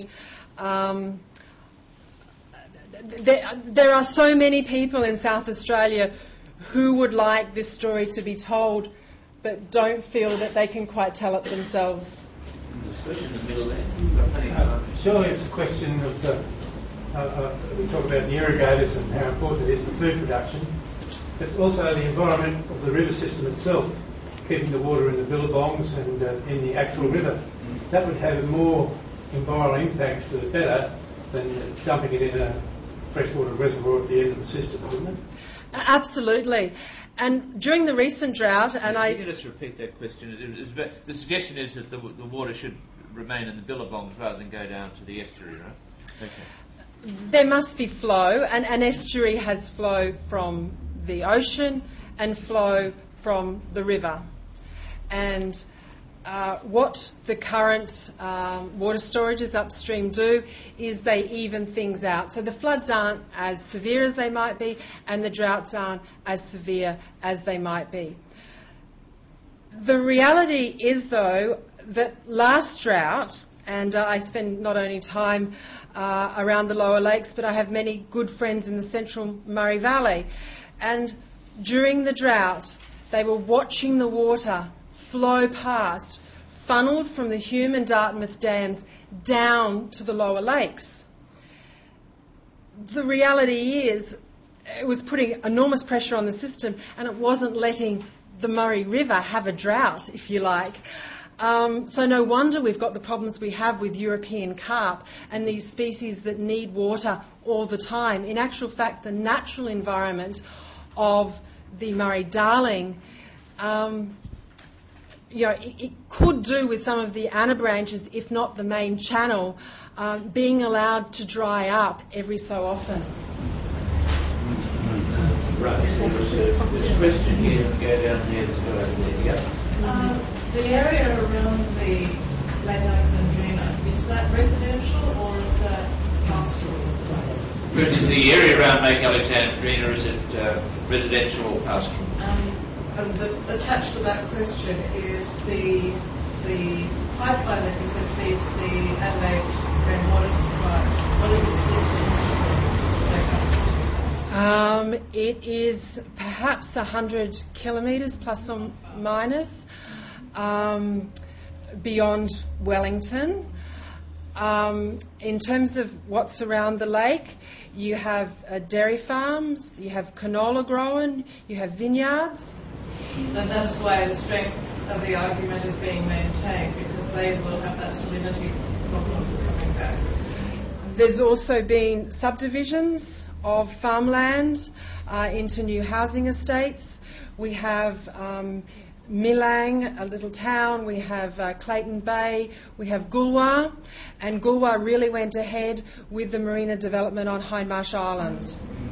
There are so many people in South Australia who would like this story to be told, but don't feel that they can quite tell it themselves. Question in the middle there. Surely it's a question of we talk about the irrigators and how important it is for food production, but also the environment of the river system itself, keeping the water in the billabongs and in the actual river. That would have a more environmental impact for the better than dumping it in a freshwater reservoir at the end of the system, wouldn't it? Absolutely. And during the recent drought, and Can you just repeat that question? The suggestion is that the water should remain in the billabongs rather than go down to the estuary, right? Okay. There must be flow, and an estuary has flow from the ocean and flow from the river. And what the current water storages upstream do is they even things out. So the floods aren't as severe as they might be, and the droughts aren't as severe as they might be. The reality is, though, that last drought, and I spend not only time around the lower lakes, but I have many good friends in the central Murray Valley, and during the drought they were watching the water flow past, funnelled from the Hume and Dartmouth dams down to the lower lakes. The reality is it was putting enormous pressure on the system, and it wasn't letting the Murray River have a drought, if you like. So no wonder we've got the problems we have with European carp and these species that need water all the time. In actual fact, the natural environment of the Murray-Darling it could do with some of the Anna branches, if not the main channel, being allowed to dry up every so often. Right, so there's a question here, go down there, let's go over there, yeah. The area around the Lake Alexandrina, is that residential or is that pastoral? Is the area around Lake Alexandrina, is it residential or pastoral? And attached to that question is the pipeline that you said feeds the Adelaide rainwater supply. What is its distance? It is perhaps 100 kilometres plus or minus beyond Wellington. In terms of what's around the lake, you have dairy farms, you have canola growing, you have vineyards. So that's why the strength of the argument is being maintained, because they will have that salinity problem coming back. There's also been subdivisions of farmland into new housing estates. We have Milang, a little town, we have Clayton Bay, we have Goolwa, and Goolwa really went ahead with the marina development on Hindmarsh Island.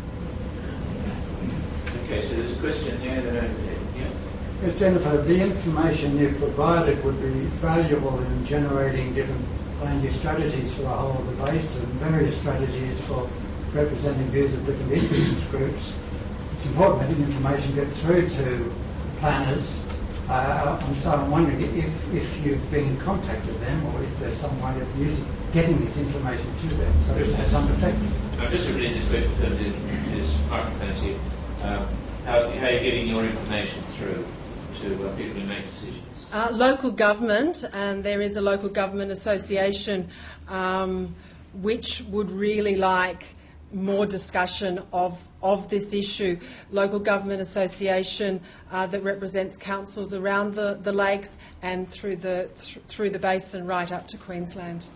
Okay, so there's a question there, then over there. Yes, Jennifer, the information you provided would be valuable in generating different land use strategies for the whole of the basin, various strategies for representing views of different interest groups. It's important that information gets through to planners. So I'm wondering if you've been in contact with them, or if there's some way of getting this information to them so it has some effect. I'm just reading this question because there's microphones here. How are you getting your information through to people who make decisions? Local government, and there is a local government association which would really like more discussion of this issue. Local government association that represents councils around the lakes and through the basin right up to Queensland.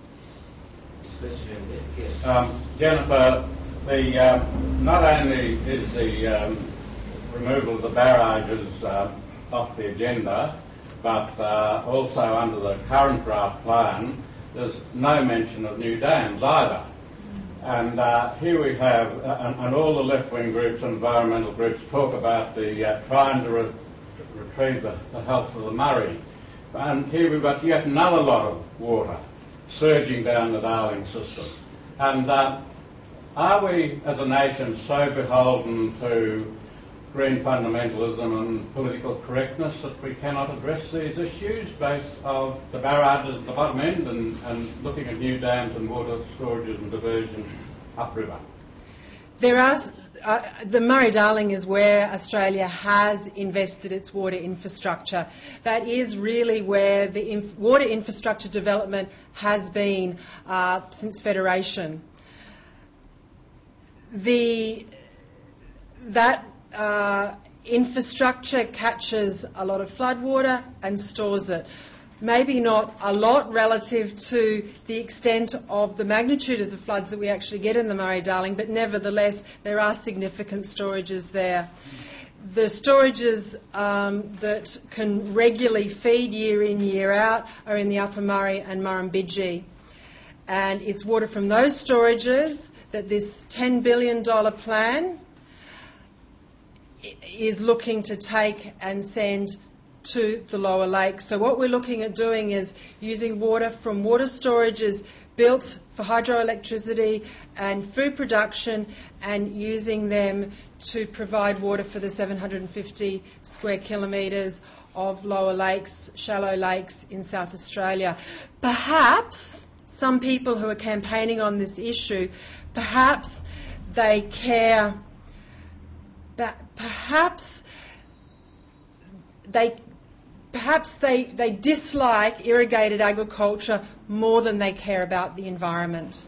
Yes. Jennifer, not only is the removal of the barrages off the agenda, but also under the current draft plan, there's no mention of new dams either. And here we have, and all the left-wing groups and environmental groups talk about the trying to retrieve the health of the Murray. And here we've got yet another lot of water surging down the Darling system. And are we, as a nation, so beholden to green fundamentalism and political correctness that we cannot address these issues based on the barrages at the bottom end and looking at new dams and water storages and diversion upriver? There are the Murray-Darling is where Australia has invested its water infrastructure. That is really where the water infrastructure development has been since Federation. That infrastructure catches a lot of floodwater and stores it. Maybe not a lot relative to the extent of the magnitude of the floods that we actually get in the Murray-Darling, but nevertheless there are significant storages there. The storages that can regularly feed year in, year out are in the Upper Murray and Murrumbidgee. And it's water from those storages that this $10 billion plan is looking to take and send to the lower lake. So what we're looking at doing is using water from water storages built for hydroelectricity and food production and using them to provide water for the 750 square kilometres of lower lakes, shallow lakes in South Australia. Perhaps some people who are campaigning on this issue, perhaps they care, perhaps they dislike irrigated agriculture more than they care about the environment.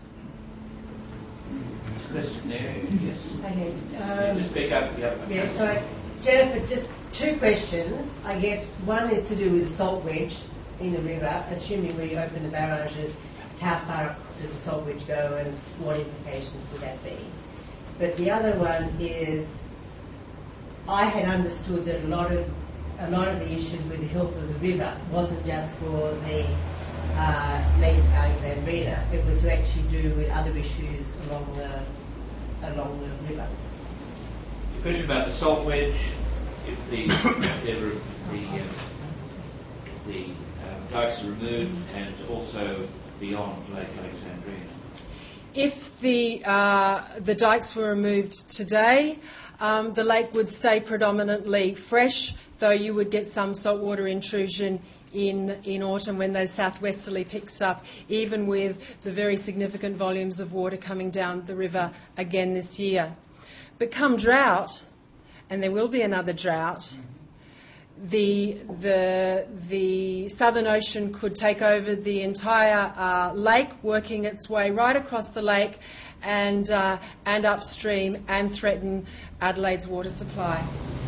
Question there, yes. Okay. Just speak up. Yeah, so Jennifer, just two questions. I guess one is to do with the salt wedge in the river. Assuming we open the barrages, how far up does the salt wedge go and what implications would that be? But the other one is, I had understood that a lot of the issues with the health of the river wasn't just for the Lake Alexandrina. It was to actually do with other issues along the river. The question about the salt wedge, if the dikes are removed, and also beyond Lake Alexandrina. If the dikes were removed today, the lake would stay predominantly fresh, though you would get some saltwater intrusion in autumn when those southwesterly picks up, even with the very significant volumes of water coming down the river again this year. But come drought, and there will be another drought, the Southern Ocean could take over the entire lake, working its way right across the lake and upstream, and threaten Adelaide's water supply.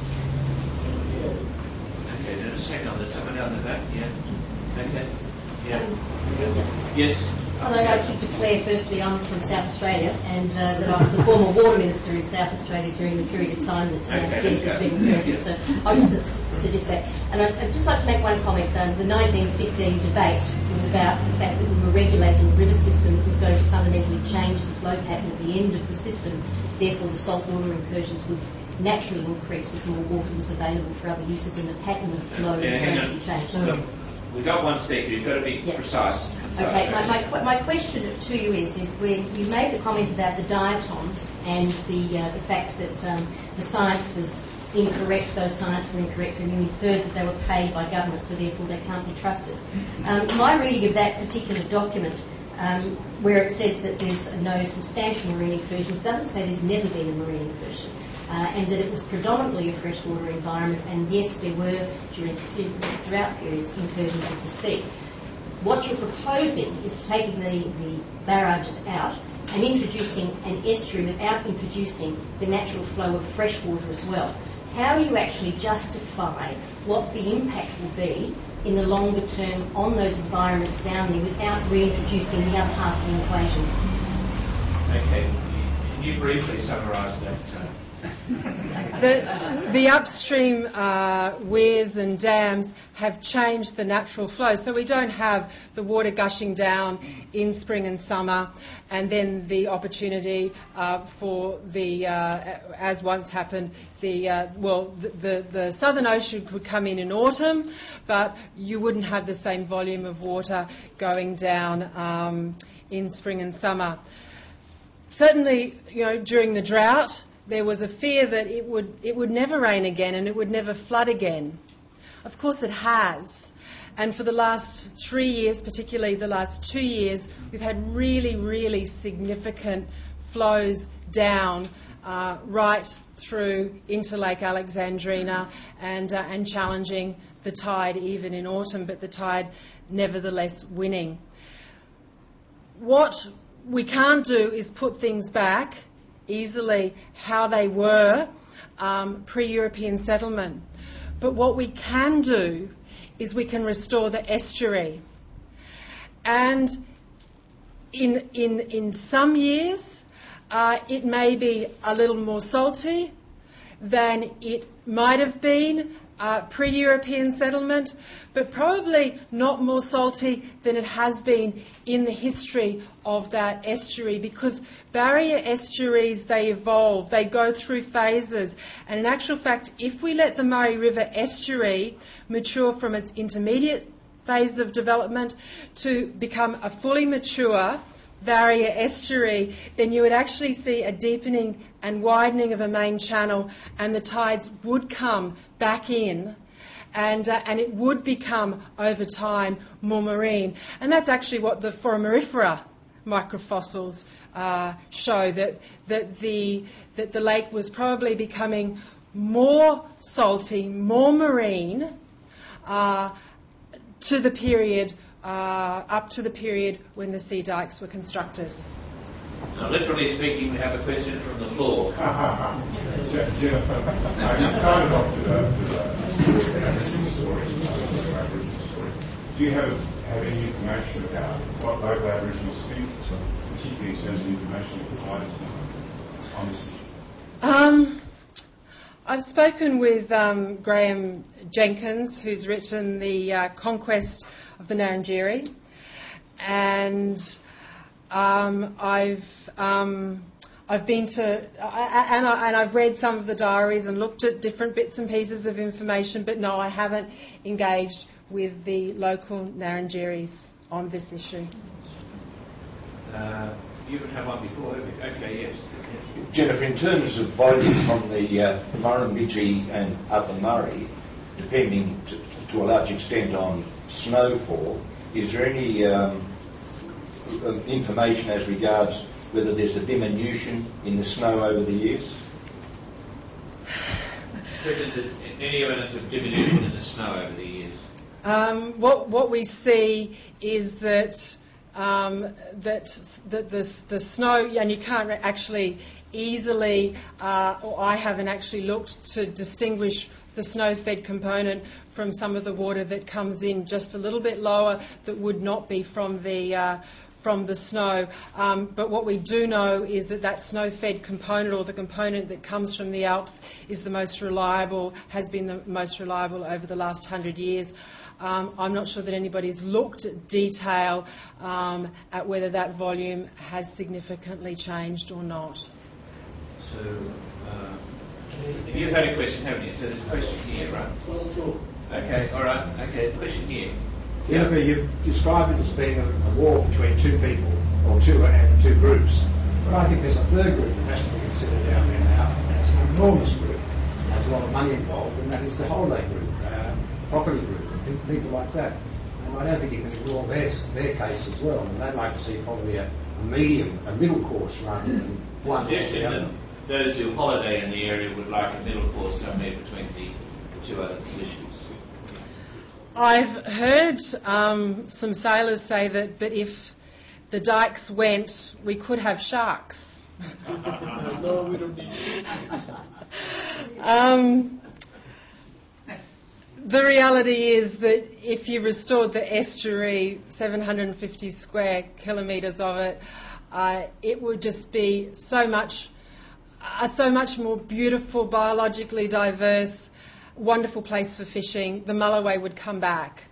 Okay, then a second on this. Someone down the back, yeah. Okay. Yeah. Yes. Hello, I'd like to declare firstly I'm from South Australia, and that I was the former water minister in South Australia during the period of time that Jennifer's been referring to. So I'll just suggest that. And I'd just like to make one comment. The 1915 debate was about the fact that we were regulating the river system that was going to fundamentally change the flow pattern at the end of the system. Therefore, the saltwater incursions would naturally increase as more water was available for other uses, and the pattern of flow was going to be changed. Look, we've got one speaker. You've got to be precise. Okay, my question to you is when you made the comment about the diatoms and the fact that the science was incorrect, those science were incorrect, and you inferred that they were paid by government, so therefore they can't be trusted. My reading of that particular document, where it says that there's no substantial marine incursions, doesn't say there's never been a marine incursion. And that it was predominantly a freshwater environment, and yes, there were, during serious drought periods, incursions of the sea. What you're proposing is taking the barrages out and introducing an estuary without introducing the natural flow of freshwater as well. How do you actually justify what the impact will be in the longer term on those environments down there without reintroducing the other half of the equation? Okay. Can you briefly summarise that? the upstream weirs and dams have changed the natural flow, so we don't have the water gushing down in spring and summer, and then the opportunity for the, as once happened, the Southern Ocean could come in autumn, but you wouldn't have the same volume of water going down in spring and summer. Certainly, during the drought, there was a fear that it would never rain again and it would never flood again. Of course it has. And for the last 3 years, particularly the last 2 years, we've had really, really significant flows down right through into Lake Alexandrina and challenging the tide even in autumn, but the tide nevertheless winning. What we can't do is put things back easily how they were pre-European settlement. But what we can do is we can restore the estuary. And in some years, it may be a little more salty than it might have been pre-European settlement, but probably not more salty than it has been in the history of that estuary, because barrier estuaries, they evolve, they go through phases, and in actual fact, if we let the Murray River estuary mature from its intermediate phase of development to become a fully mature barrier estuary, then you would actually see a deepening and widening of a main channel, and the tides would come back in, and it would become, over time, more marine. And that's actually what the foraminifera microfossils show, that the lake was probably becoming more salty, more marine, to the period up to the period when the sea dikes were constructed. Now, literally speaking, we have a question from the floor. Jennifer, you started off with a story. Do you have any information about what local Aboriginals think, particularly in terms of information you provided on this issue? I've spoken with Graham Jenkins, who's written The Conquest of the Ngarrindjeri, and I've been to and I've read some of the diaries and looked at different bits and pieces of information, but no, I haven't engaged with the local Ngarrindjeris on this issue. You would have one before, have you? Okay, yes. Jennifer, in terms of volume from the Murrumbidgee and Upper Murray, depending to a large extent on snowfall, is there any information as regards whether there's a diminution in the snow over the years? Any evidence of diminution in the snow over the years? What we see is that the snow, and you can't actually easily, or I haven't actually looked to distinguish the snow-fed component from some of the water that comes in just a little bit lower that would not be from the snow. But what we do know is that snow-fed component, or the component that comes from the Alps, is the most reliable, has been the most reliable over the last 100 years. I'm not sure that anybody's looked at detail at whether that volume has significantly changed or not. So, you've had a question, haven't you? So there's a question here, right? Okay, all right. Okay, question here. Jennifer, you've described it as being a war between two people, or two groups. But I think there's a third group that has to be considered down there now, and that's an enormous group. It has a lot of money involved, and that is the holiday group, property group, and people like that. And I don't think you can ignore their case as well. And they'd like to see probably a middle course rather than one or the other. Those who holiday in the area would like a middle course somewhere between the two other positions. I've heard some sailors say that, but if the dikes went, we could have sharks. No, we don't need The reality is that if you restored the estuary, 750 square kilometres of it, it would just be so much are so much more beautiful, biologically diverse, wonderful place for fishing, the Mulloway would come back.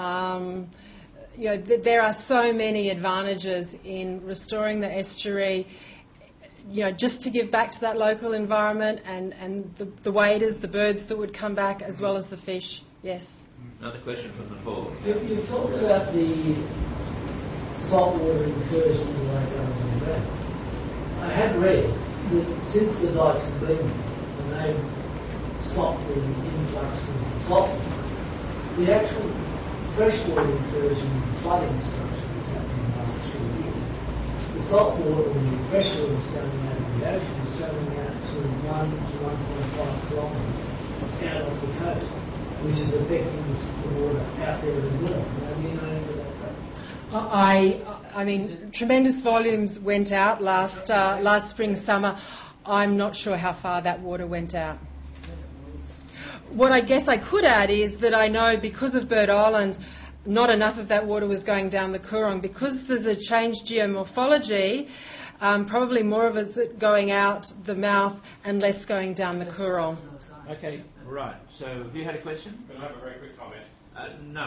There are so many advantages in restoring the estuary, just to give back to that local environment and the waders, the birds that would come back, as well as the fish. Yes. Another question from the floor. You talked about the saltwater incursion in the Lake Amazon Bay. I had read that since the dikes have been, and they've stopped the influx of salt, the actual freshwater incursion and flooding structure that's happened in the last 3 years, the saltwater and the freshwater that's going out of the ocean is travelling out to 1 to 1.5 kilometres out off the coast, which is affecting the water out there as well. Do you know anything about that? I mean, tremendous volumes went out last spring, summer. I'm not sure how far that water went out. What I guess I could add is that I know because of Bird Island, not enough of that water was going down the Coorong. Because there's a changed geomorphology, probably more of it's going out the mouth and less going down the Coorong. Okay, right. So have you had a question? Can I have a very quick comment? No.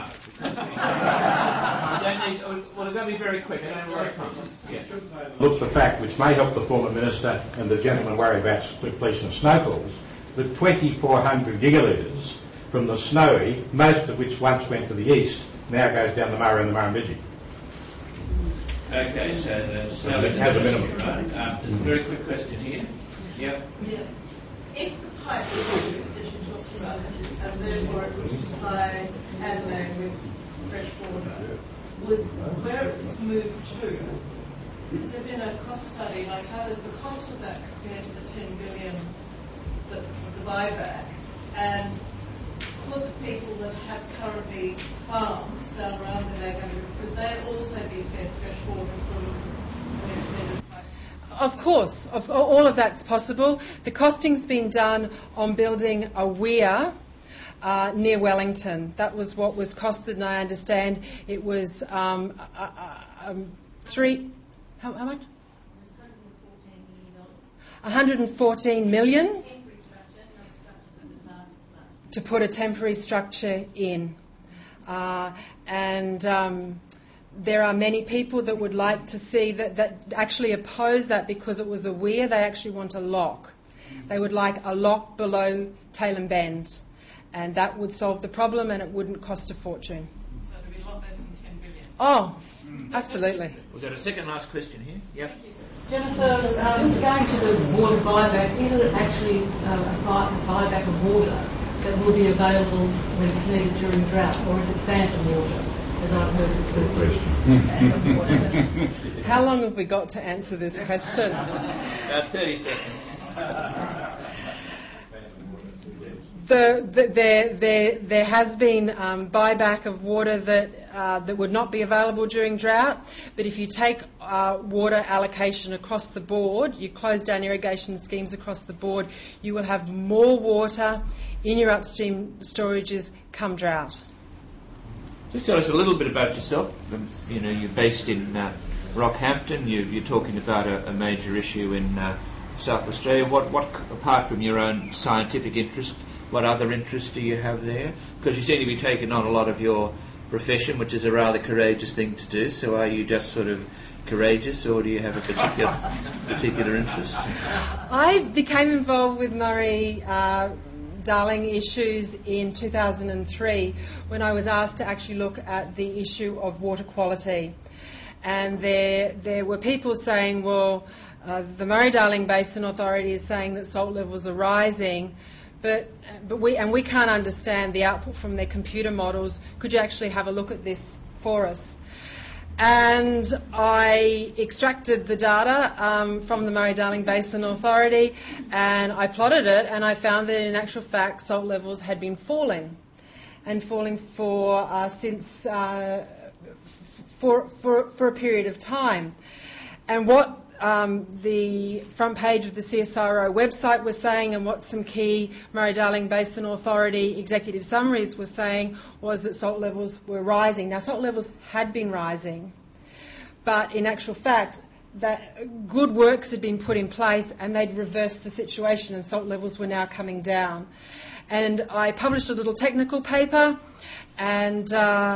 Well, it's going to be very quick. I don't have a lot of time. Yeah. Look, the fact, which may help the former minister and the gentleman worry about depletion of snowfalls, that 2,400 gigalitres from the Snowy, most of which once went to the east, now goes down the Murray and the Murrumbidgee. Okay, so the Snowy has a minimum. Right. There's a very quick question here. Yep. Yeah. If the pipe that you talked about, and therefore it would supply Adelaide with fresh water, where it was moved to, has there been a cost study? Like, how does the cost of that compare to the 10 billion of the buyback? And could the people that have currently farms down around the lake, could they also be fed fresh water from an extended pipe system? Of course, all of that's possible. The costing's been done on building a weir near Wellington. That was what was costed, and I understand it was how much? $114 million to put a temporary structure in. There are many people that would like to see that actually oppose that because it was a weir. They actually want a lock. They would like a lock below Tailem Bend, and that would solve the problem and it wouldn't cost a fortune. So it would be a lot less than 10 billion. Oh, absolutely. We've got a second last question here. Yep. Jennifer, going to the water buyback, isn't it actually a buyback of water that will be available when it's needed during drought, or is it phantom water, as I've heard it too? How long have we got to answer this question? About 30 seconds. There has been buyback of water that would not be available during drought, but if you take water allocation across the board, you close down irrigation schemes across the board, you will have more water in your upstream storages come drought. Just tell us a little bit about yourself. You're based in Rockhampton. You're talking about a major issue in South Australia. What, apart from your own scientific interest, what other interests do you have there? Because you seem to be taking on a lot of your profession, which is a rather courageous thing to do. So are you just sort of courageous, or do you have a particular interest? I became involved with Murray Darling issues in 2003 when I was asked to actually look at the issue of water quality. And there were people saying, well, the Murray-Darling Basin Authority is saying that salt levels are rising, but we can't understand the output from their computer models. Could you actually have a look at this for us? And I extracted the data from the Murray-Darling Basin Authority and I plotted it, and I found that in actual fact salt levels had been falling, and falling for a period of time. And what the front page of the CSIRO website was saying, and what some key Murray-Darling Basin Authority executive summaries were saying, was that salt levels were rising. Now, salt levels had been rising, but in actual fact, that good works had been put in place and they'd reversed the situation and salt levels were now coming down. And I published a little technical paper, and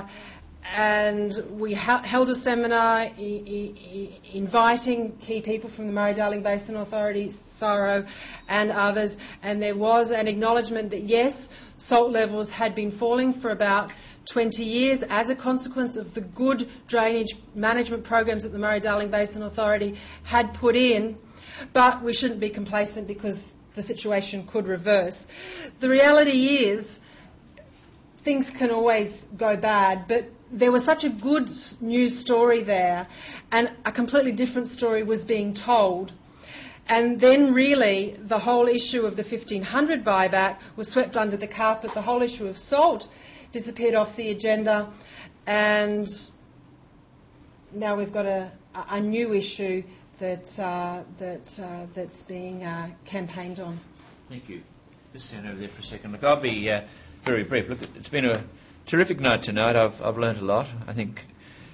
we held a seminar inviting key people from the Murray-Darling Basin Authority, CSIRO and others, and there was an acknowledgement that yes, salt levels had been falling for about 20 years as a consequence of the good drainage management programs that the Murray-Darling Basin Authority had put in, but we shouldn't be complacent because the situation could reverse. The reality is things can always go bad, but there was such a good news story there, and a completely different story was being told. And then really the whole issue of the 1500 buyback was swept under the carpet. The whole issue of salt disappeared off the agenda, and now we've got a new issue that's being campaigned on. Thank you. Just stand over there for a second. Look, I'll be very brief. Look, it's been a terrific night tonight. I've learnt a lot. I think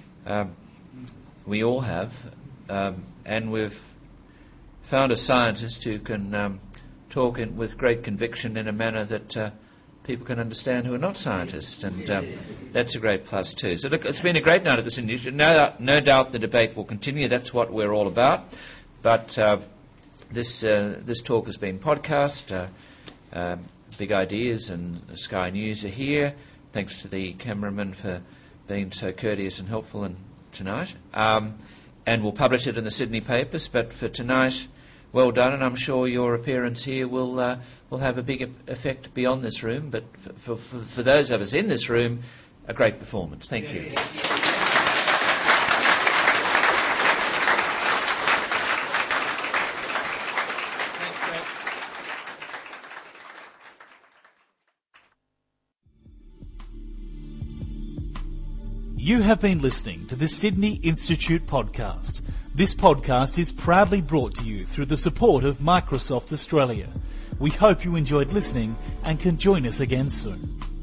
we all have, and we've found a scientist who can talk with great conviction in a manner that people can understand who are not scientists, and that's a great plus too. So look, it's been a great night at this initiative. No doubt the debate will continue. That's what we're all about. But this talk has been podcast. Big Ideas and Sky News are here. Thanks to the cameraman for being so courteous and helpful tonight. And we'll publish it in the Sydney papers. But for tonight, well done, and I'm sure your appearance here will have a big effect beyond this room. But for those of us in this room, a great performance. Thank you. You have been listening to the Sydney Institute podcast. This podcast is proudly brought to you through the support of Microsoft Australia. We hope you enjoyed listening and can join us again soon.